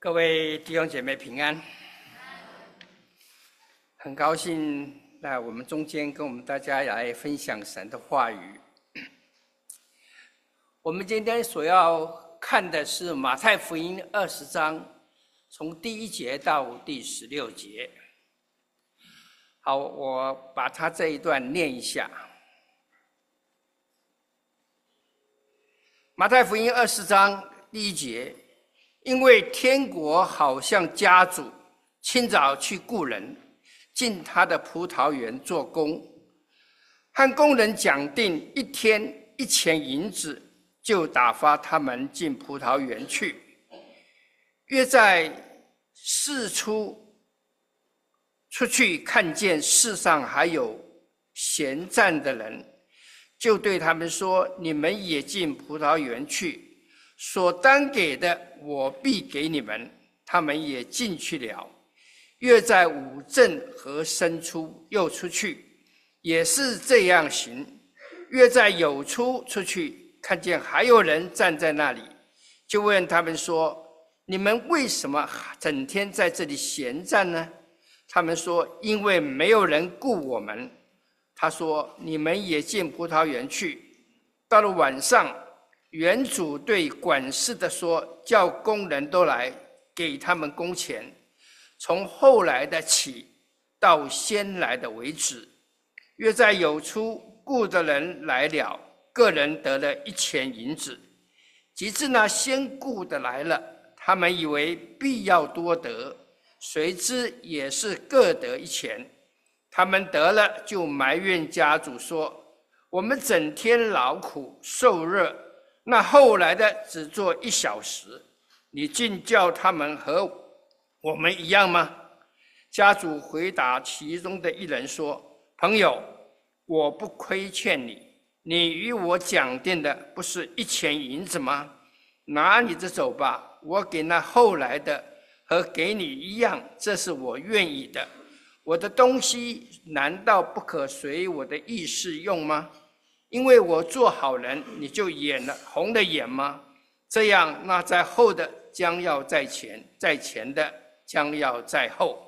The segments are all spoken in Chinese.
各位弟兄姐妹平安，很高兴在我们中间跟我们大家来分享神的话语。我们今天所要看的是马太福音20章，从第1节到第16节。好，我把它这一段念一下。马太福音20章第1节，因为天国好像家主清早去雇人进他的葡萄园做工，和工人讲定1天1钱银子，就打发他们进葡萄园去。约在巳出去，看见世上还有闲站的人，就对他们说：你们也进葡萄园去，所当给的我必给你们。他们也进去了。约在午正和申出，又出去，也是这样行。约在酉初出去，看见还有人站在那里，就问他们说：你们为什么整天在这里闲站呢？他们说：因为没有人雇我们。他说：你们也进葡萄园去。到了晚上，园主对管事的说：叫工人都来，给他们工钱，从后来的起到先来的为止。约在酉初，雇的人来了，个人得了1钱银子。及至那先雇的来了，他们以为必要多得，谁知也是各得1钱。他们得了，就埋怨家主说：我们整天劳苦受热，那后来的只做1小时，你竟叫他们和我们一样吗？家主回答其中的一人说：朋友，我不亏欠你，你与我讲定的不是1钱银子吗？拿你的走吧，我给那后来的和给你一样，这是我愿意的。我的东西难道不可随我的意思用吗？因为我做好人，你就红了眼吗？这样，那在后的将要在前，在前的将要在后。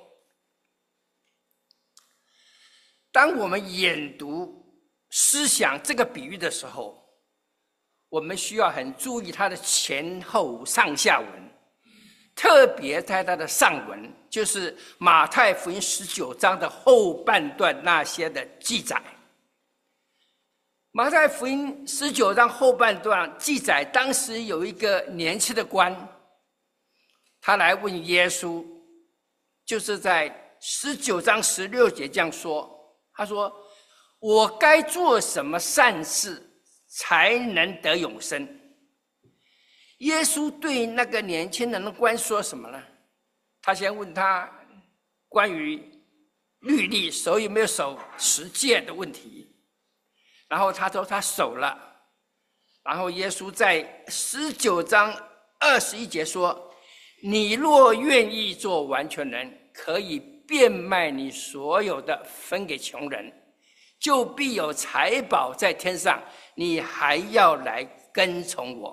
当我们研读思想这个比喻的时候，我们需要很注意它的前后上下文，特别在它的上文，就是马太福音19章的后半段那些的记载。马太福音19章后半段记载，当时有一个年轻的官，他来问耶稣，就是在19章16节这样说，他说：我该做什么善事才能得永生？耶稣对那个年轻人的官说什么呢？他先问他关于律例守有没有守10诫的问题，然后他说他守了。然后耶稣在19章21节说：你若愿意做完全人，可以变卖你所有的，分给穷人，就必有财宝在天上，你还要来跟从我。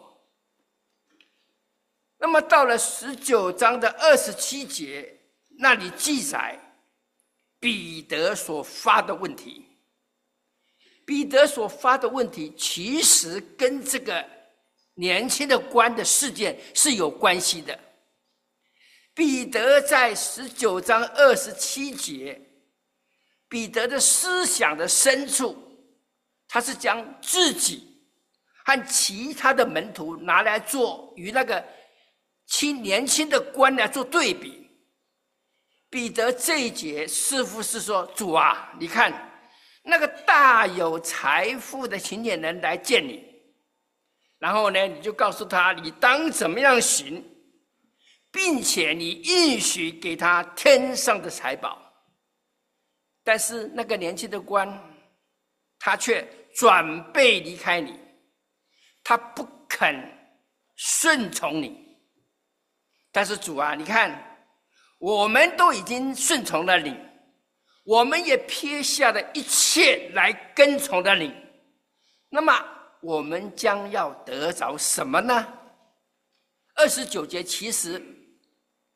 那么到了19章的27节，那里记载彼得所发的问题。彼得所发的问题其实跟这个年轻的官的事件是有关系的。彼得在19章27节，彼得的思想的深处，他是将自己和其他的门徒拿来做与那个年轻的官来做对比。彼得这一节似乎是说：主啊，你看那个大有财富的青年人来见你，然后呢，你就告诉他你当怎么样行，并且你应许给他天上的财宝。但是那个年轻的官，他却转背离开你，他不肯顺从你。但是主啊，你看我们都已经顺从了你，我们也撇下了一切来跟从了你，那么我们将要得着什么呢？29节其实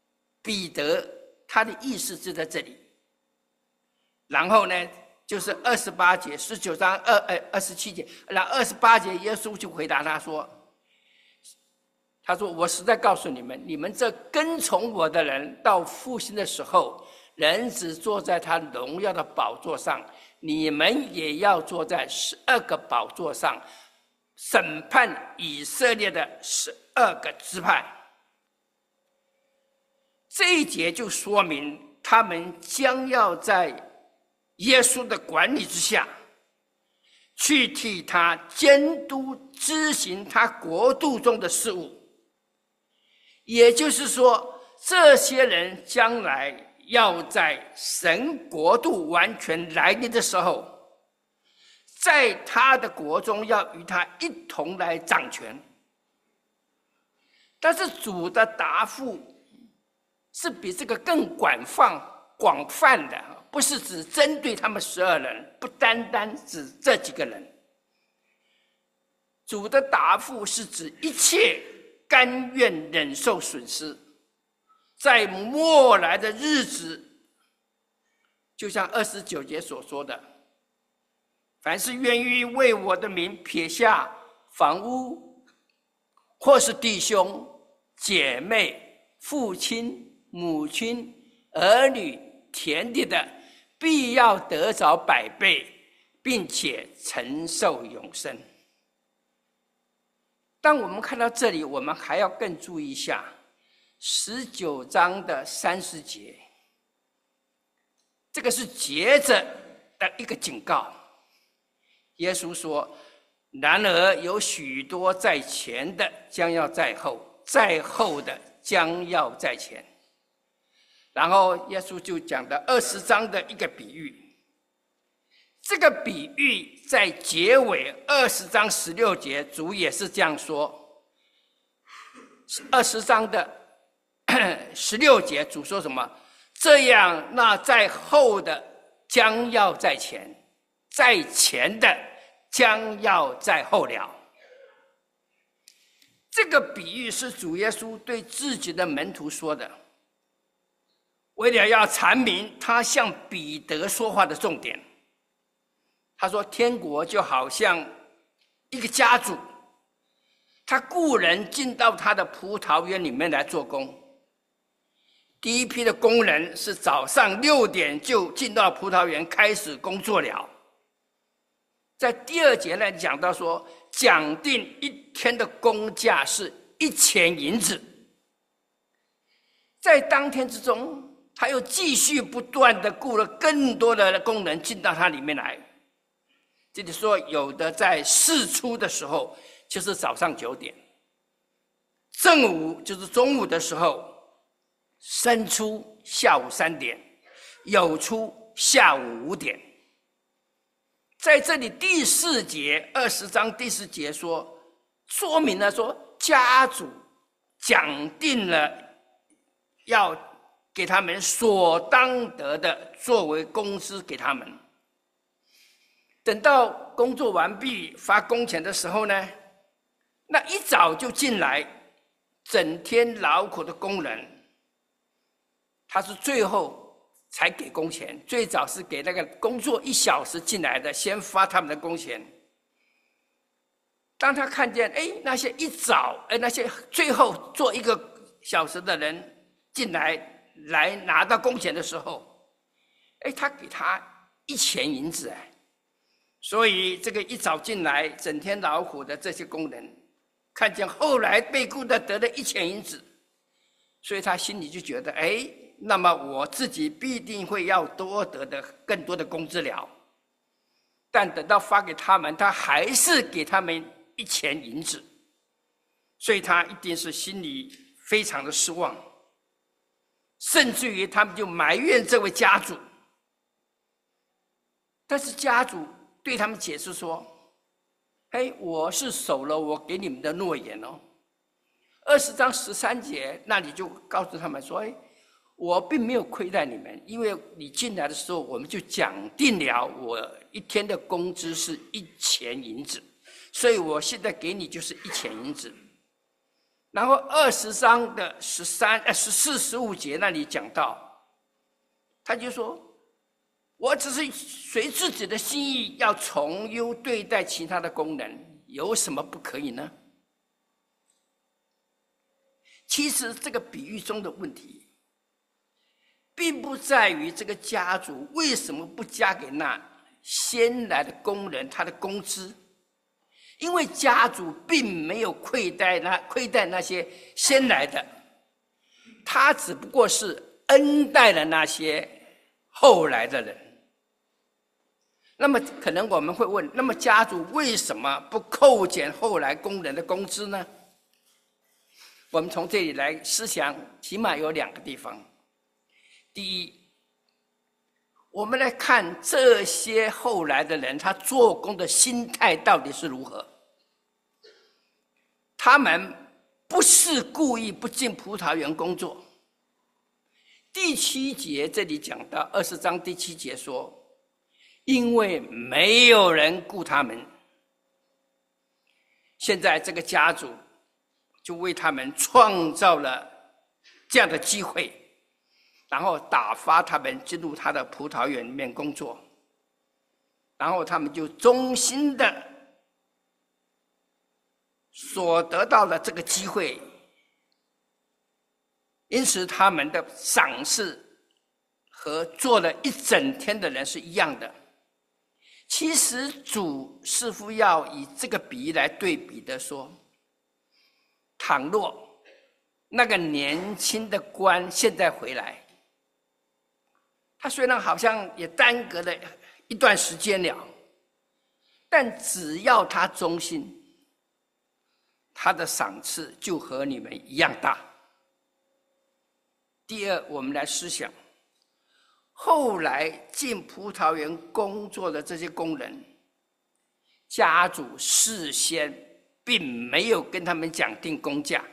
彼得他的意思就在这里。然后呢，就是28节，19章27节，然后28节，耶稣就回答他说：“我实在告诉你们，你们这跟从我的人，到复兴的时候，人子坐在他荣耀的宝座上，你们也要坐在12个宝座上，审判以色列的12个支派。”这一节就说明他们将要在耶稣的管理之下，去替他监督执行他国度中的事务。也就是说，这些人将来要在神国度完全来临的时候，在他的国中要与他一同来掌权。但是主的答复是比这个更广泛的，不是只针对他们12人，不单单指这几个人。主的答复是指一切甘愿忍受损失，在末来的日子，就像29节所说的，凡是愿意为我的名撇下房屋，或是弟兄姐妹、父亲母亲、儿女、田地的，必要得着100倍，并且承受永生。当我们看到这里，我们还要更注意一下19章的30节，这个是接着的一个警告。耶稣说：“然而有许多在前的将要在后，在后的将要在前。”然后耶稣就讲的20章的一个比喻，这个比喻在结尾20章16节，主也是这样说。20章的16节，主说什么？这样，那在后的将要在前，在前的将要在后了。这个比喻是主耶稣对自己的门徒说的，为了要阐明他向彼得说话的重点。他说：“天国就好像一个家主，他雇人进到他的葡萄园里面来做工。第一批的工人是早上6点就进到葡萄园开始工作了。在第2节呢，讲到说，讲定1天的工价是1000银子。在当天之中，他又继续不断的雇了更多的工人进到他里面来。这里说，有的在巳初的时候，就是早上9点；正午就是中午的时候；申初下午3点；酉初下午5点。在这里第4节，20章第4节说明了说，家主讲定了要给他们所当得的作为工资给他们。等到工作完毕发工钱的时候呢，那一早就进来整天劳苦的工人，他是最后才给工钱，最早是给那个工作1小时进来的，先发他们的工钱。当他看见那些一早那些最后做1个小时的人进来拿到工钱的时候，他给他1000银子。所以这个一早进来整天劳苦的这些工人，看见后来被雇的得了1000银子，所以他心里就觉得，那么我自己必定会要多得的更多的工资了。但等到发给他们，他还是给他们1000银子，所以他一定是心里非常的失望，甚至于他们就埋怨这位家主。但是家主对他们解释说：“我是守了我给你们的诺言哦。”20章13节那里就告诉他们说：“我并没有亏待你们，因为你进来的时候，我们就讲定了，我1天的工资是1000银子，所以我现在给你就是1000银子。 然后20章的14、15节那里讲到，他就说：“我只是随自己的心意，要从优对待其他的工人，有什么不可以呢？”其实这个比喻中的问题，并不在于这个家主为什么不加给那先来的工人他的工资，因为家主并没有亏待那些先来的，他只不过是恩待了那些后来的人。那么可能我们会问，那么家主为什么不扣减后来工人的工资呢？我们从这里来思想，起码有2个地方。第一，我们来看这些后来的人，他做工的心态到底是如何。他们不是故意不进葡萄园工作。第7节这里讲到20章第7节说，因为没有人雇他们。现在这个家主就为他们创造了这样的机会，然后打发他们进入他的葡萄园里面工作，然后他们就忠心的所得到的这个机会，因此他们的赏赐和做了一整天的人是一样的。其实主似乎要以这个比喻来对比的说，倘若那个年轻的官现在回来，他虽然好像也耽搁了一段时间了，但只要他忠心，他的赏赐就和你们一样大。第二，我们来思想，后来进葡萄园工作的这些工人，家主事先并没有跟他们讲定工价，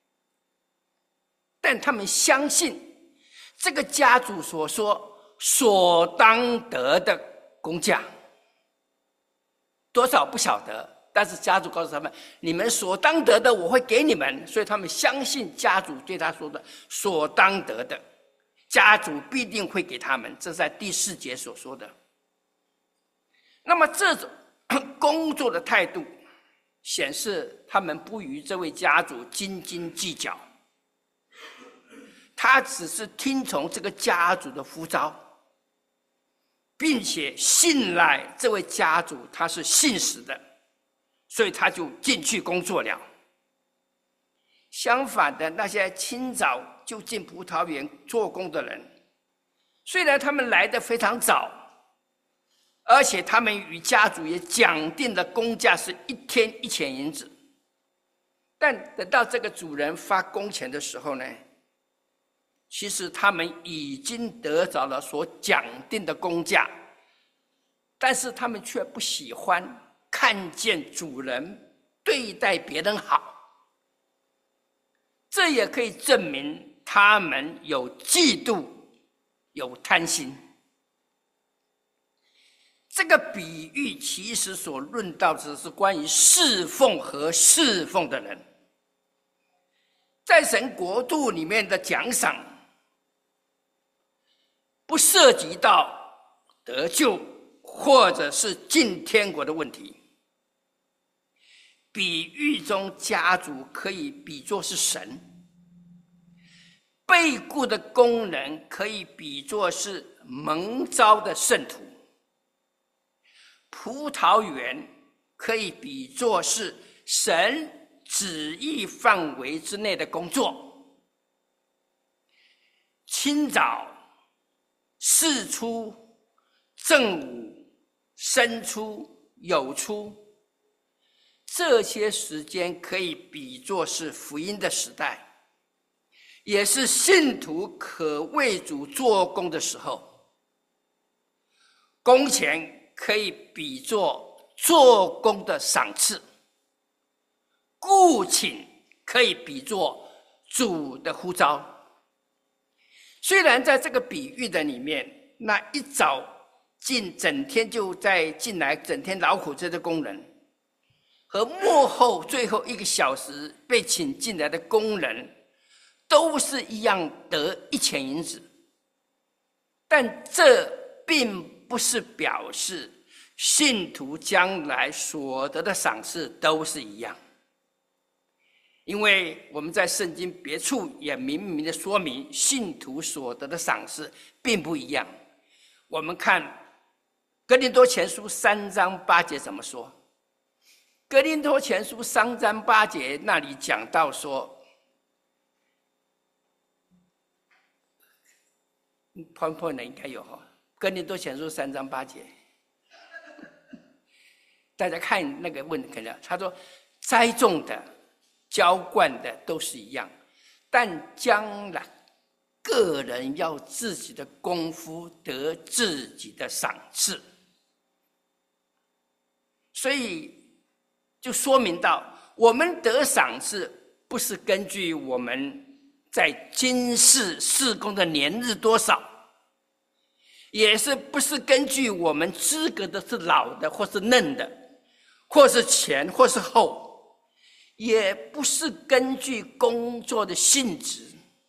但他们相信这个家主所说所当得的工价，多少不晓得，但是家主告诉他们，你们所当得的我会给你们，所以他们相信家主对他说的所当得的，家主必定会给他们，这是在第4节所说的。那么这种工作的态度显示他们不与这位家主斤斤计较，他只是听从这个家主的呼召，并且信赖这位家主他是信实的，所以他就进去工作了。相反的，那些清早就进葡萄园做工的人，虽然他们来得非常早，而且他们与家主也讲定的工价是1天1钱银子，但等到这个主人发工钱的时候呢，其实他们已经得着了所讲定的工价，但是他们却不喜欢看见主人对待别人好，这也可以证明他们有嫉妒，有贪心。这个比喻其实所论到的是关于侍奉和侍奉的人，在神国度里面的奖赏，不涉及到得救或者是进天国的问题。比喻中家主可以比作是神，被雇的工人可以比作是蒙召的圣徒，葡萄园可以比作是神旨意范围之内的工作。清早、巳初、正午、申初、酉初，这些时间可以比作是福音的时代，也是信徒可为主做工的时候。工钱可以比作做工的赏赐，雇请可以比作主的呼召。虽然在这个比喻的里面，那一早整天就在进来整天劳苦这些工人， 和幕后最后1个小时被请进来的工人，都是一样得1000银子。但这并不是表示信徒将来所得的赏赐都是一样，因为我们在圣经别处也明明的说明，信徒所得的赏赐并不一样。我们看哥林多前书3章8节怎么说？哥林多前书3章8节那里讲到说，PowerPoint 的应该有哈，哥林多前书3章8节，大家看那个问题，他说栽种的、浇灌的都是一样，但将来个人要自己的功夫得自己的赏赐，所以就说明到，我们得赏赐不是根据我们在今世事工的年日多少，也是不是根据我们资格的是老的或是嫩的，或是前或是后，也不是根据工作的性质，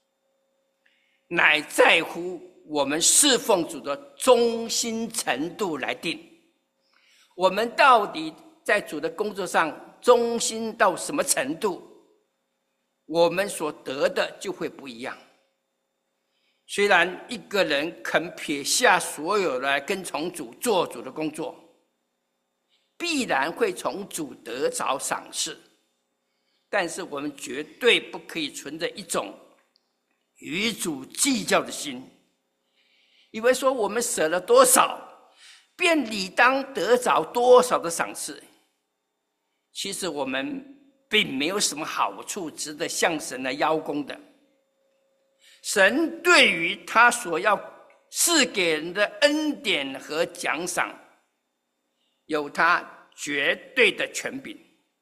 乃在乎我们侍奉主的忠心程度来定。我们到底在主的工作上忠心到什么程度，我们所得的就会不一样。虽然一个人肯撇下所有来跟从主做主的工作，必然会从主得着赏赐，但是我们绝对不可以存着一种与主计较的心，以为说我们舍了多少，便理当得着多少的赏赐。其实我们并没有什么好处值得向神来邀功的。神对于他所要赐给人的恩典和奖赏，有他绝对的权柄。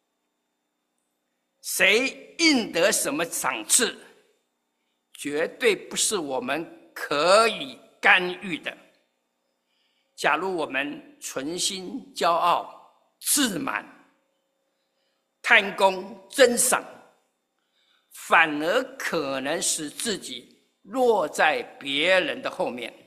谁应得什么赏赐，绝对不是我们可以干预的。假如我们存心骄傲、自满、贪功增赏，反而可能使自己落在别人的后面。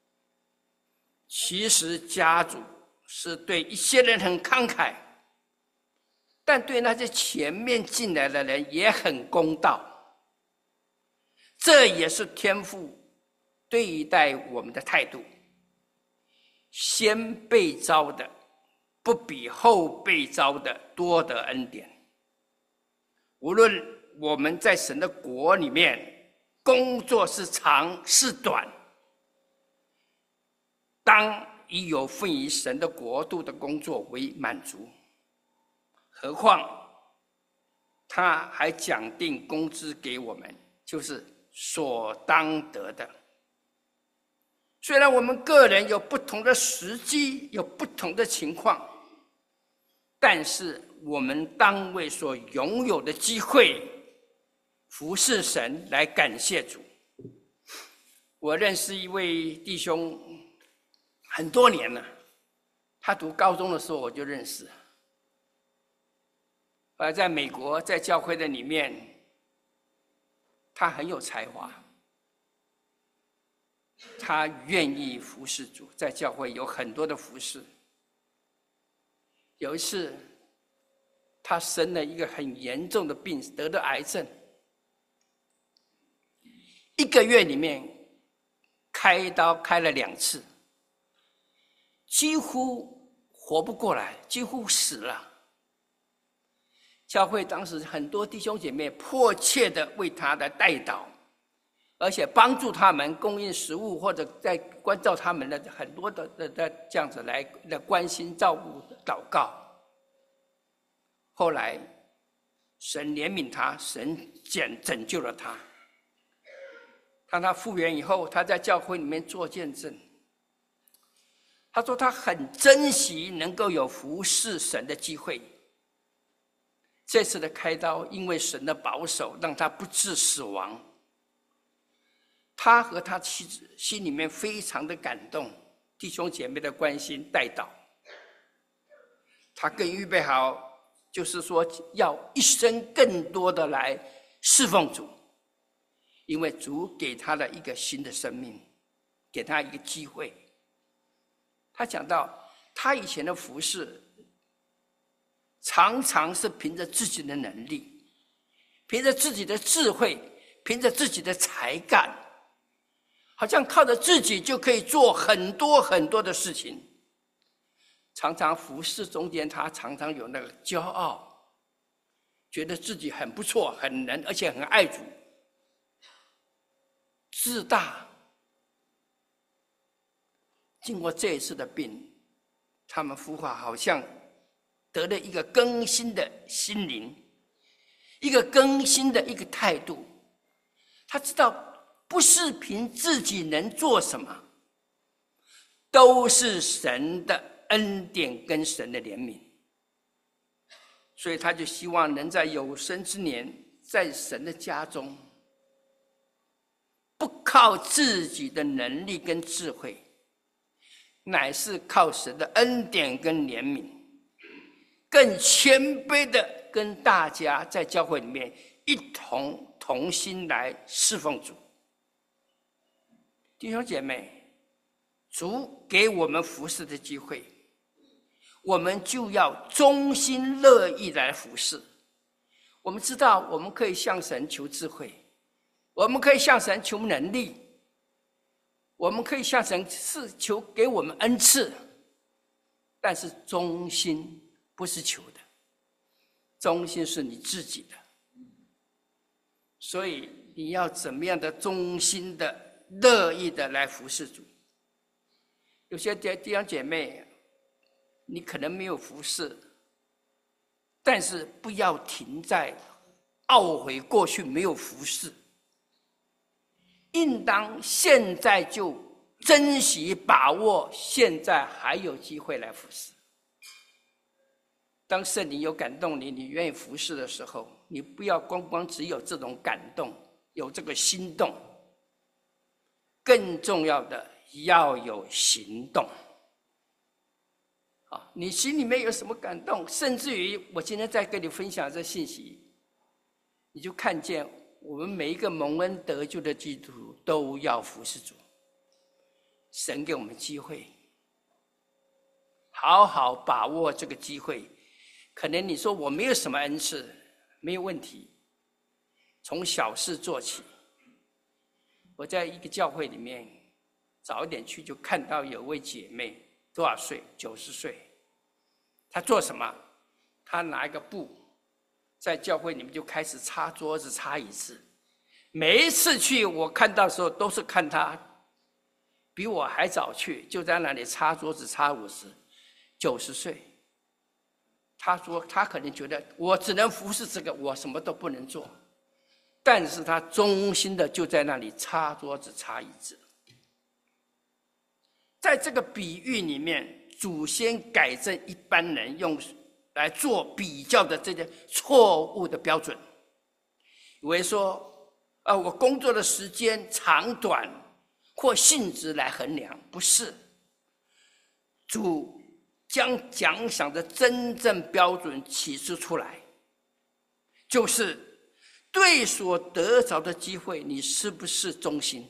其实家主是对一些人很慷慨，但对那些前面进来的人也很公道。这也是天父对待我们的态度。先被招的不比后被招的多得恩典。无论我们在神的国里面工作是长是短，当以有份于神的国度的工作为满足。何况他还讲定工资给我们，就是所当得的。虽然我们个人有不同的时机，有不同的情况，但是我们当为所拥有的机会服侍神来感谢主。我认识一位弟兄很多年了，他读高中的时候我就认识。在美国，在教会的里面，他很有才华，他愿意服侍主，在教会有很多的服侍。有一次他生了一个很严重的病，得了癌症，1个月里面开刀开了2次，几乎活不过来，几乎死了。教会当时很多弟兄姐妹迫切的为他的代祷，而且帮助他们供应食物，或者在关照他们的很多的这样子来关心照顾祷告。后来神怜悯他，神拯救了他。当他复原以后，他在教会里面做见证，他说他很珍惜能够有服侍神的机会。这次的开刀因为神的保守，让他不致死亡。他和他妻子心里面非常的感动，弟兄姐妹的关心代祷。他更预备好就是说要一生更多的来侍奉主，因为主给他了一个新的生命，给他一个机会。他讲到他以前的服事常常是凭着自己的能力，凭着自己的智慧，凭着自己的才干，好像靠着自己就可以做很多很多的事情。常常服事中间，他常常有那个骄傲，觉得自己很不错，很能，而且很爱主，自大。经过这一次的病，他们夫妇好像得了一个更新的心灵，一个更新的一个态度。他知道不是凭自己能做什么，都是神的恩典跟神的怜悯。所以他就希望能在有生之年，在神的家中，不靠自己的能力跟智慧，乃是靠神的恩典跟怜悯，更谦卑的跟大家在教会里面一同心来侍奉主。弟兄姐妹，主给我们服侍的机会，我们就要忠心乐意来服侍。我们知道我们可以向神求智慧，我们可以向神求能力，我们可以向神求给我们恩赐，但是忠心不是求的，忠心是你自己的。所以你要怎么样的忠心的乐意的来服侍主。有些弟兄姐妹，你可能没有服侍，但是不要停在懊悔过去没有服侍，应当现在就珍惜把握现在还有机会来服侍。当圣灵有感动你，你愿意服侍的时候，你不要光只有这种感动，有这个心动，更重要的要有行动。你心里面有什么感动，甚至于我今天在跟你分享这信息，你就看见我们每一个蒙恩得救的基督徒都要服侍主。神给我们机会，好好把握这个机会。可能你说我没有什么恩赐，没有问题，从小事做起。我在一个教会里面早一点去，就看到有位姐妹，多少岁？90岁。她做什么？她拿一个布，在教会里面就开始擦桌子、擦椅子。每一次去，我看到的时候都是看她，比我还早去，就在那里擦桌子、擦椅子。90岁。他说他可能觉得我只能服侍这个，我什么都不能做，但是他忠心的就在那里擦桌子擦椅子。在这个比喻里面，祖先改正一般人用来做比较的这些错误的标准，以为说我工作的时间长短或性质来衡量，不是。主将奖赏的真正标准启示出来，就是对所得着的机会，你是不是忠心？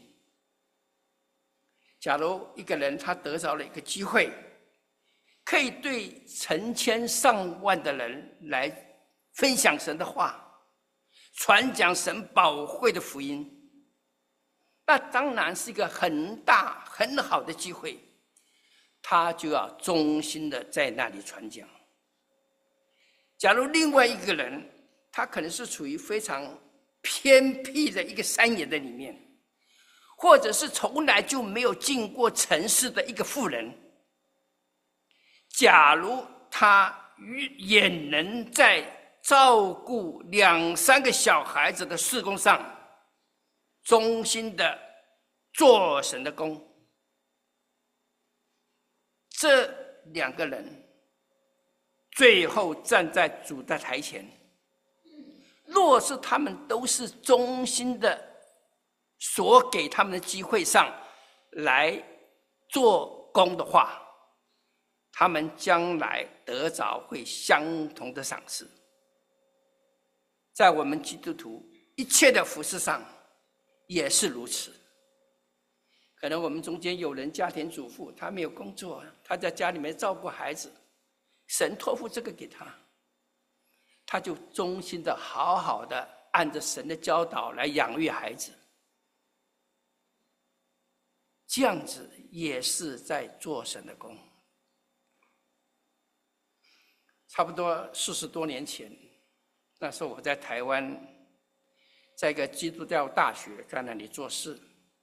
假如一个人他得着了一个机会，可以对成千上万的人来分享神的话，传讲神宝贵的福音，那当然是一个很大很好的机会。他就要忠心的在那里传讲。假如另外一个人，他可能是处于非常偏僻的一个山野的里面，或者是从来就没有进过城市的一个妇人，假如他也能在照顾2、3个小孩子的事工上忠心的做神的工，这2个人最后站在主的台前，若是他们都是忠心的所给他们的机会上来做工的话，他们将来得着会相同的赏赐。 在我们基督徒一切的服事上也是如此。可能我们中间有人家庭主妇，他没有工作，他在家里面照顾孩子，神托付这个给他，他就忠心的好好的按着神的教导来养育孩子，这样子也是在做神的工。差不多40多年前，那时候我在台湾，在一个基督教大学，在那里做事，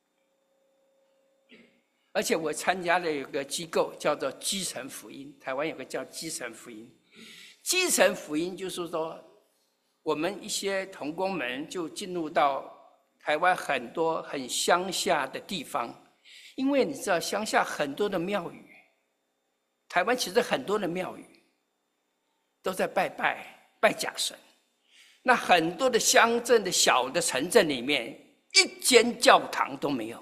而且我参加了有个机构叫做基层福音，台湾有个叫基层福音。基层福音就是说，我们一些同工们就进入到台湾很多很乡下的地方，因为你知道乡下很多的庙宇，台湾其实很多的庙宇都在拜假神，那很多的乡镇的小的城镇里面，一间教堂都没有，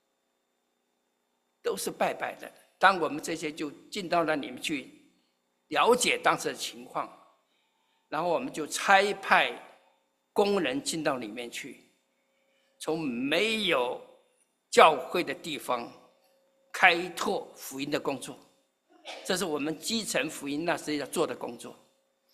都是拜的。当我们这些就进到那里面去了解当时的情况，然后我们就差派工人进到里面去，从没有教会的地方开拓福音的工作，这是我们基层福音那时要做的工作。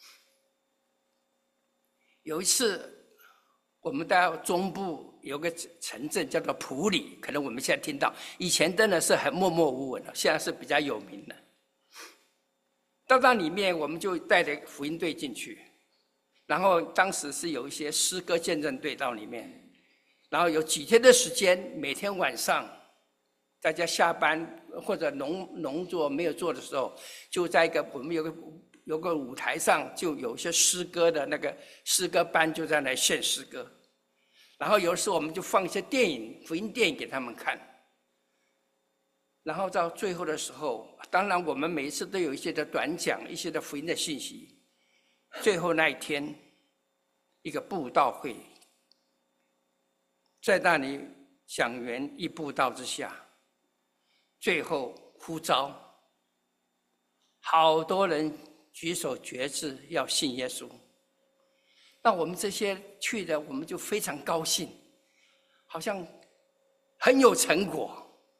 有一次我们到中部有个城镇叫做埔里，可能我们现在听到，以前真的是很默默无闻的，现在是比较有名的。到那里面我们就带着福音队进去，然后当时是有一些诗歌见证队到里面，然后有几天的时间，每天晚上大家下班或者农作没有做的时候，就在我们有个舞台上，就有些诗歌的那个诗歌班就在那献诗歌，然后有时候我们就放一些电影，福音电影给他们看，然后到最后的时候，当然我们每一次都有一些的短讲，一些的福音的信息。最后那一天，一个布道会，在那里讲员一布道之下，最后呼召，好多人举手决志要信耶稣。那我们这些去的，我们就非常高兴，好像很有成果。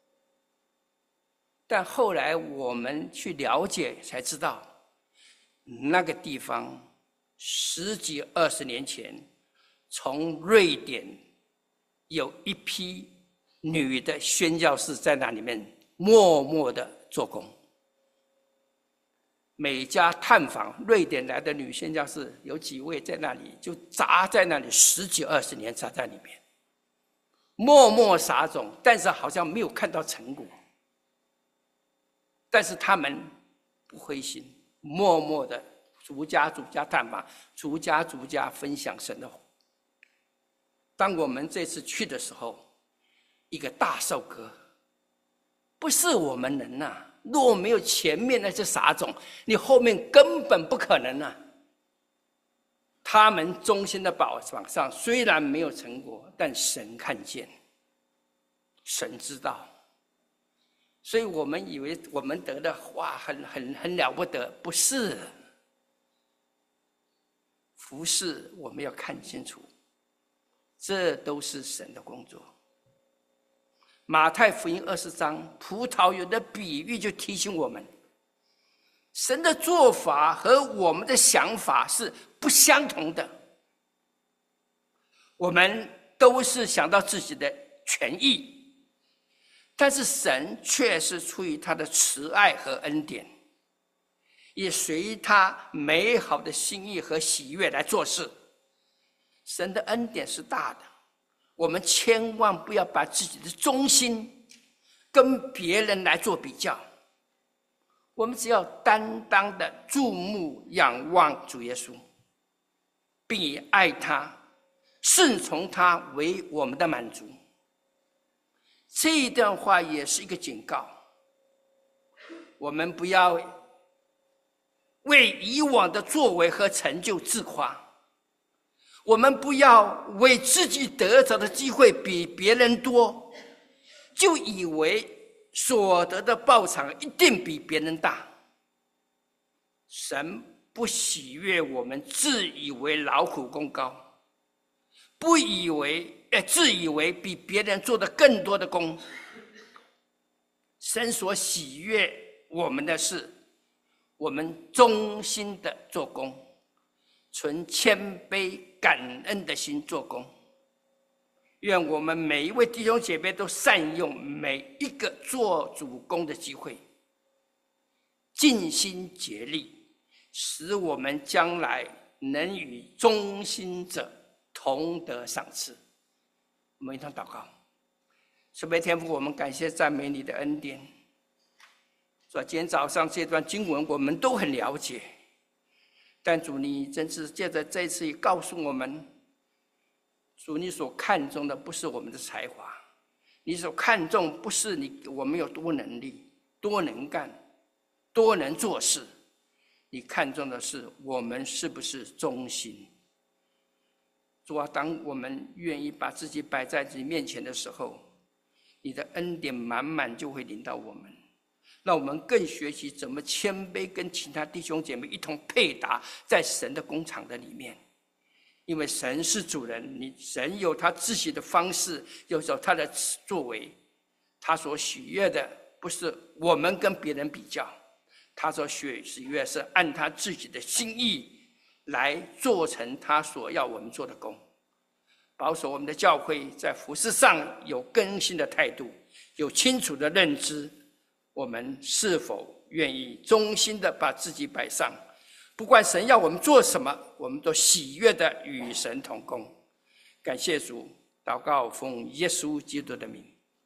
但后来我们去了解才知道，那个地方10几20年前，从瑞典有一批女的宣教士在那里面默默的做工。每家探访瑞典来的女宣教士，有几位在那里就砸在那里10几20年，砸在里面，默默撒种，但是好像没有看到成果。但是他们不灰心，默默的逐家探访，逐家分享神的话。当我们这次去的时候，一个大受歌，不是我们人呐，若没有前面那些撒种，你后面根本不可能啊。他们忠心的宝场上虽然没有成果，但神看见，神知道。所以我们以为我们得的哇很了不得，不是。服事我们要看清楚，这都是神的工作。马太福音20章葡萄园的比喻就提醒我们，神的做法和我们的想法是不相同的。我们都是想到自己的权益，但是神却是出于他的慈爱和恩典，也随他美好的心意和喜悦来做事。神的恩典是大的，我们千万不要把自己的忠心跟别人来做比较，我们只要单单的注目仰望主耶稣，并以爱他顺从他为我们的满足。这一段话也是一个警告，我们不要为以往的作为和成就自夸，我们不要为自己得着的机会比别人多，就以为所得的报偿一定比别人大。神不喜悦我们自以为劳苦功高， 不自以为比别人做的更多的工。神所喜悦我们的是，我们忠心的做工，存谦卑感恩的心做工。愿我们每一位弟兄姐妹都善用每一个做主工的机会，尽心竭力，使我们将来能与忠心者同得赏赐。我们一同祷告。慈悲天父，我们感谢赞美你的恩典。今天早上这段经文我们都很了解，但主你真是借着这一次也告诉我们，主你所看重的不是我们的才华，你所看重不是我们有多能力、多能干、多能做事，你看重的是我们是不是忠心。主啊，当我们愿意把自己摆在你面前的时候，你的恩典满满就会临到我们，让我们更学习怎么谦卑，跟其他弟兄姐妹一同配搭在神的工厂的里面。因为神是主人，神有他自己的方式，有他的作为，他所喜悦的不是我们跟别人比较，他所喜悦是按他自己的心意来做成他所要我们做的工。保守我们的教会在服事上有更新的态度，有清楚的认知，我们是否愿意忠心的把自己摆上，不管神要我们做什么，我们都喜悦的与神同工。感谢主，祷告奉耶稣基督的名。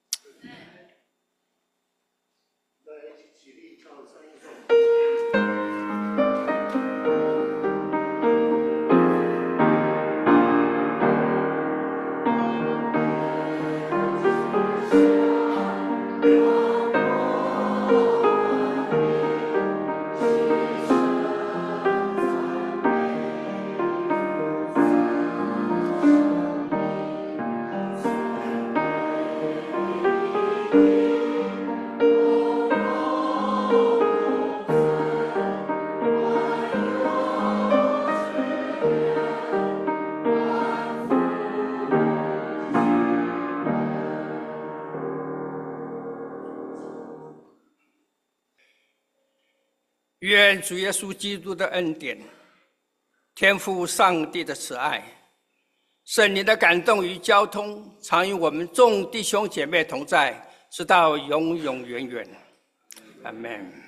愿主耶稣基督的恩典、天父上帝的慈爱、圣灵的感动与交通，常与我们众弟兄姐妹同在，直到永永远远。阿们。